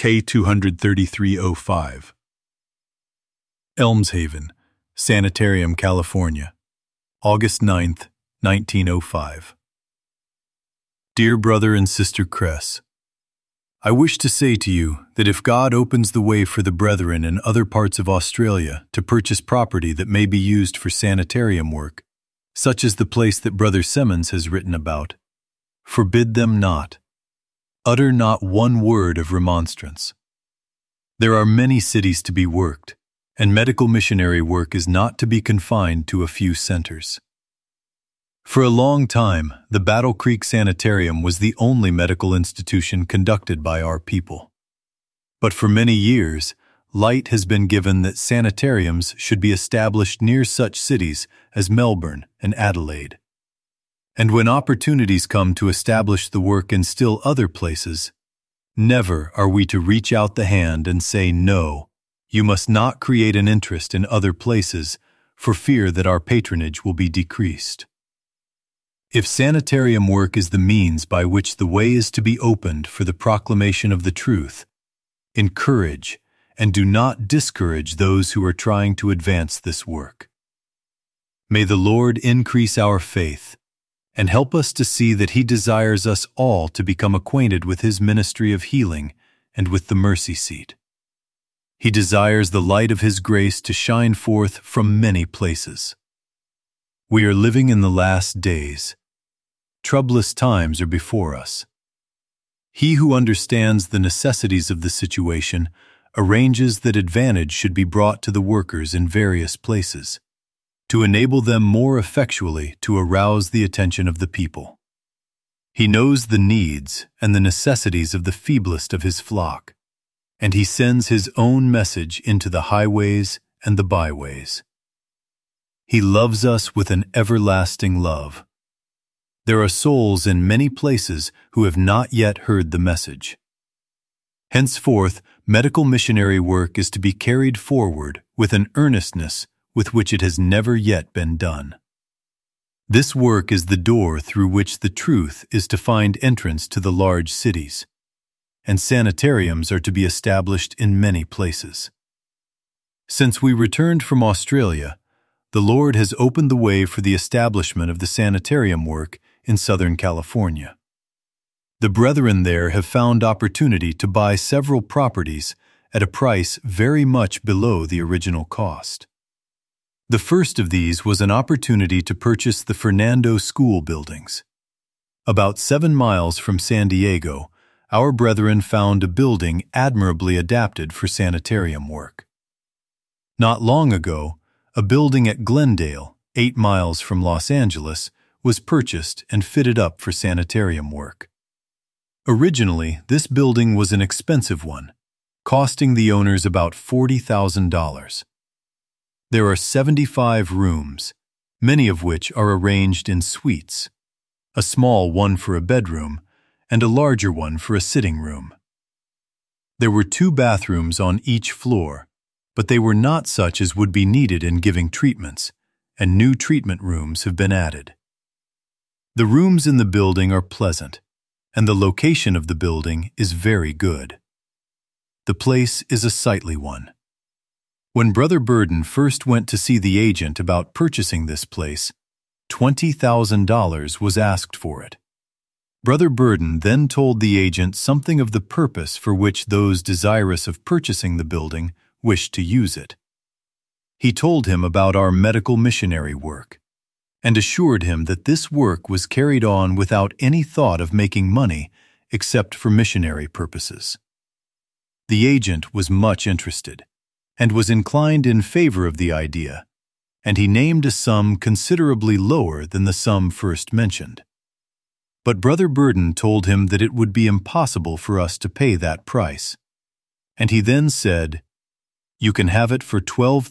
K23305. Elmshaven, Sanitarium, California, August 9th, 1905. Dear Brother and Sister Kress, I wish to say to you that if God opens the way for the brethren in other parts of Australia to purchase property that may be used for sanitarium work, such as the place that Brother Simmons has written about, forbid them not. Utter not one word of remonstrance. There are many cities to be worked, and medical missionary work is not to be confined to a few centers. For a long time, the Battle Creek Sanitarium was the only medical institution conducted by our people. But for many years, light has been given that sanitariums should be established near such cities as Melbourne and Adelaide. And when opportunities come to establish the work in still other places, never are we to reach out the hand and say, no, you must not create an interest in other places for fear that our patronage will be decreased. If sanitarium work is the means by which the way is to be opened for the proclamation of the truth, encourage and do not discourage those who are trying to advance this work. May the Lord increase our faith and help us to see that He desires us all to become acquainted with His ministry of healing and with the mercy seat. He desires the light of His grace to shine forth from many places. We are living in the last days. Troublous times are before us. He who understands the necessities of the situation arranges that advantage should be brought to the workers in various places, to enable them more effectually to arouse the attention of the people. He knows the needs and the necessities of the feeblest of His flock, and He sends His own message into the highways and the byways. He loves us with an everlasting love. There are souls in many places who have not yet heard the message. Henceforth, medical missionary work is to be carried forward with an earnestness with which it has never yet been done. This work is the door through which the truth is to find entrance to the large cities, and sanitariums are to be established in many places. Since we returned from Australia, the Lord has opened the way for the establishment of the sanitarium work in Southern California. The brethren there have found opportunity to buy several properties at a price very much below the original cost. The first of these was an opportunity to purchase the Fernando School buildings. About 7 miles from San Diego, our brethren found a building admirably adapted for sanitarium work. Not long ago, a building at Glendale, 8 miles from Los Angeles, was purchased and fitted up for sanitarium work. Originally, this building was an expensive one, costing the owners about $40,000. There are 75 rooms, many of which are arranged in suites, a small one for a bedroom and a larger one for a sitting room. There were 2 bathrooms on each floor, but they were not such as would be needed in giving treatments, and new treatment rooms have been added. The rooms in the building are pleasant, and the location of the building is very good. The place is a sightly one. When Brother Burden first went to see the agent about purchasing this place, $20,000 was asked for it. Brother Burden then told the agent something of the purpose for which those desirous of purchasing the building wished to use it. He told him about our medical missionary work, and assured him that this work was carried on without any thought of making money except for missionary purposes. The agent was much interested, and was inclined in favor of the idea, and he named a sum considerably lower than the sum first mentioned. But Brother Burden told him that it would be impossible for us to pay that price, and he then said, "You can have it for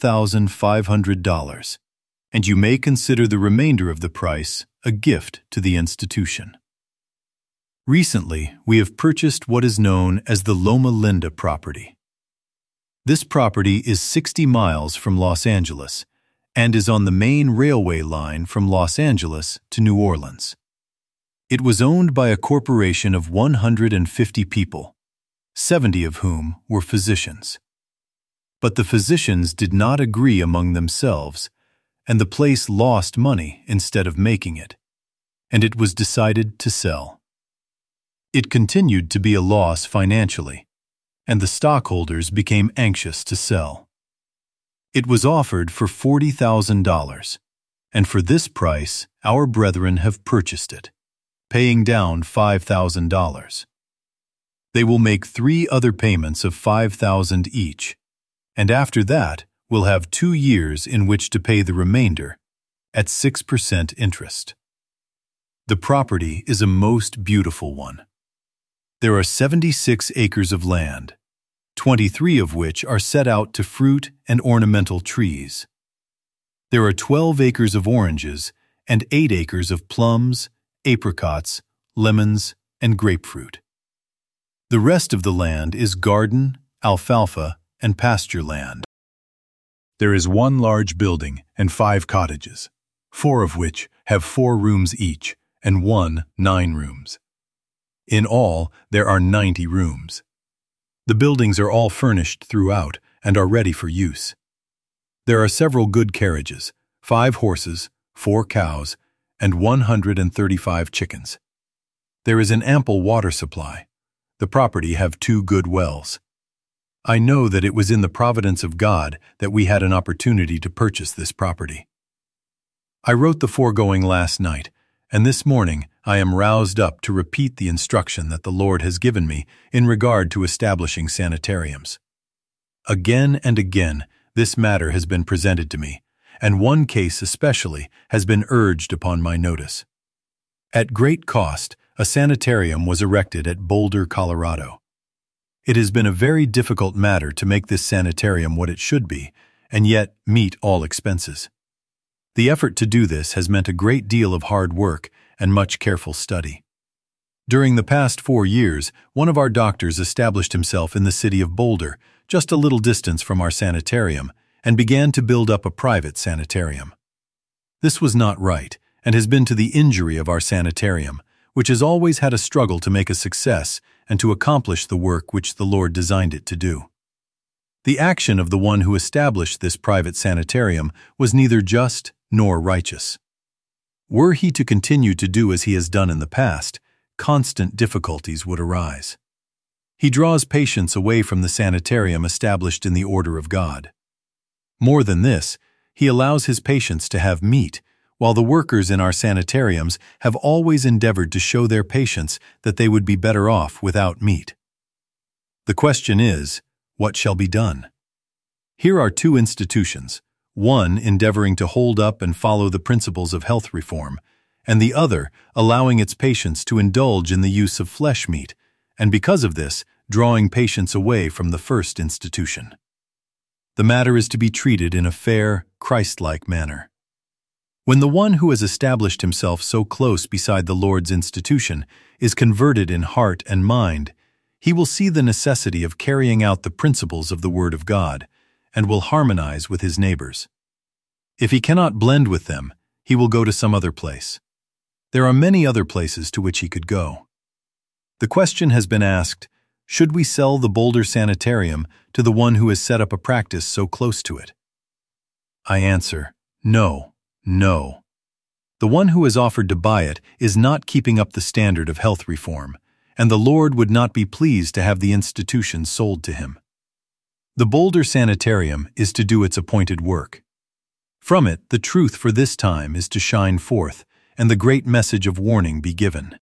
$12,500, and you may consider the remainder of the price a gift to the institution." Recently, we have purchased what is known as the Loma Linda property. This property is 60 miles from Los Angeles and is on the main railway line from Los Angeles to New Orleans. It was owned by a corporation of 150 people, 70 of whom were physicians. But the physicians did not agree among themselves, and the place lost money instead of making it, and it was decided to sell. It continued to be a loss financially, and the stockholders became anxious to sell. It was offered for $40,000, and for this price our brethren have purchased it, paying down $5,000. They will make 3 other payments of $5,000 each, and after that will have 2 years in which to pay the remainder at 6% interest. The property is a most beautiful one. There are 76 acres of land, 23 of which are set out to fruit and ornamental trees. There are 12 acres of oranges and 8 acres of plums, apricots, lemons, and grapefruit. The rest of the land is garden, alfalfa, and pasture land. There is 1 large building and 5 cottages, 4 of which have 4 rooms each, and 1 9 rooms. In all, there are 90 rooms. The buildings are all furnished throughout and are ready for use. There are several good carriages, 5 horses, 4 cows, and 135 chickens. There is an ample water supply. The property have 2 good wells. I know that it was in the providence of God that we had an opportunity to purchase this property. I wrote the foregoing last night, and this morning I am roused up to repeat the instruction that the Lord has given me in regard to establishing sanitariums. Again and again this matter has been presented to me, and one case especially has been urged upon my notice. At great cost, a sanitarium was erected at Boulder, Colorado. It has been a very difficult matter to make this sanitarium what it should be, and yet meet all expenses. The effort to do this has meant a great deal of hard work and much careful study. During the past 4 years, one of our doctors established himself in the city of Boulder, just a little distance from our sanitarium, and began to build up a private sanitarium. This was not right, and has been to the injury of our sanitarium, which has always had a struggle to make a success and to accomplish the work which the Lord designed it to do. The action of the one who established this private sanitarium was neither just nor righteous. Were he to continue to do as he has done in the past, constant difficulties would arise. He draws patients away from the sanitarium established in the order of God. More than this, he allows his patients to have meat, while the workers in our sanitariums have always endeavored to show their patients that they would be better off without meat. The question is, what shall be done? Here are 2 institutions, one endeavoring to hold up and follow the principles of health reform, and the other allowing its patients to indulge in the use of flesh meat, and because of this, drawing patients away from the first institution. The matter is to be treated in a fair, Christ-like manner. When the one who has established himself so close beside the Lord's institution is converted in heart and mind, he will see the necessity of carrying out the principles of the Word of God, and will harmonize with his neighbors. If he cannot blend with them, he will go to some other place. There are many other places to which he could go. The question has been asked, should we sell the Boulder Sanitarium to the one who has set up a practice so close to it? I answer, no. No. The one who has offered to buy it is not keeping up the standard of health reform, and the Lord would not be pleased to have the institution sold to him. The Boulder Sanitarium is to do its appointed work. From it, the truth for this time is to shine forth, and the great message of warning be given.